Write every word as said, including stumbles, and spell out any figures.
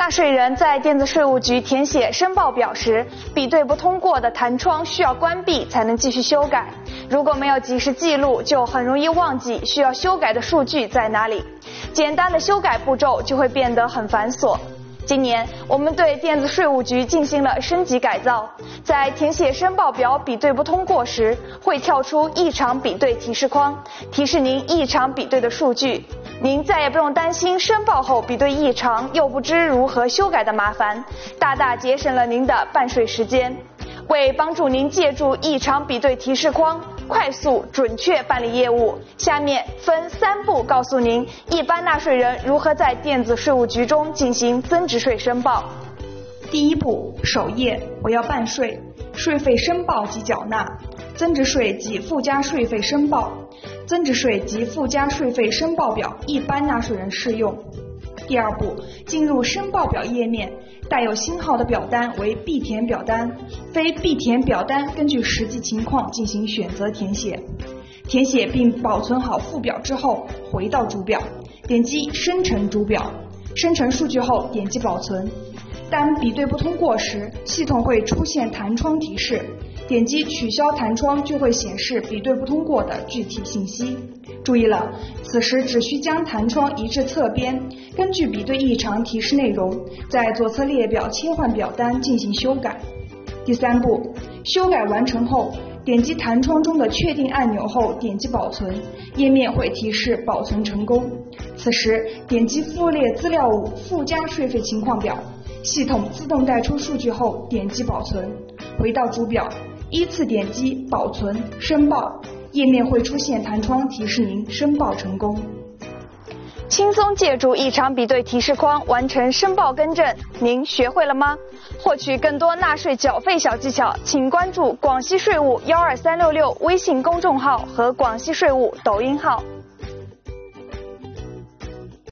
纳税人在电子税务局填写申报表时，比对不通过的弹窗需要关闭才能继续修改。如果没有及时记录，就很容易忘记需要修改的数据在哪里，简单的修改步骤就会变得很繁琐。今年我们对电子税务局进行了升级改造，在填写申报表比对不通过时，会跳出异常比对提示框，提示您异常比对的数据。您再也不用担心申报后比对异常又不知如何修改的麻烦，大大节省了您的办税时间。为帮助您借助异常比对提示框快速准确办理业务，下面分三步告诉您一般纳税人如何在电子税务局中进行增值税申报。 第一步，首页我要办税，税费申报及缴纳，增值税及附加税费申报，增值税及附加税费申报表一般纳税人适用。第二步，进入申报表页面，带有星号的表单为必填表单，非必填表单根据实际情况进行选择填写。填写并保存好附表之后，回到主表，点击生成主表，生成数据后点击保存。当比对不通过时，系统会出现弹窗提示，点击取消弹窗就会显示比对不通过的具体信息。注意了，此时只需将弹窗移至侧边，根据比对异常提示内容，在左侧列表切换表单进行修改。第三步，修改完成后，点击弹窗中的确定按钮后点击保存，页面会提示保存成功。此时点击附列资料五附加税费情况表，系统自动带出数据后点击保存，回到主表，依次点击保存、申报，页面会出现弹窗提示您申报成功。 轻松借助异常比对提示框完成申报更正，您学会了吗？获取更多纳税缴费小技巧，请关注广西税务幺二三六六微信公众号和广西税务抖音号。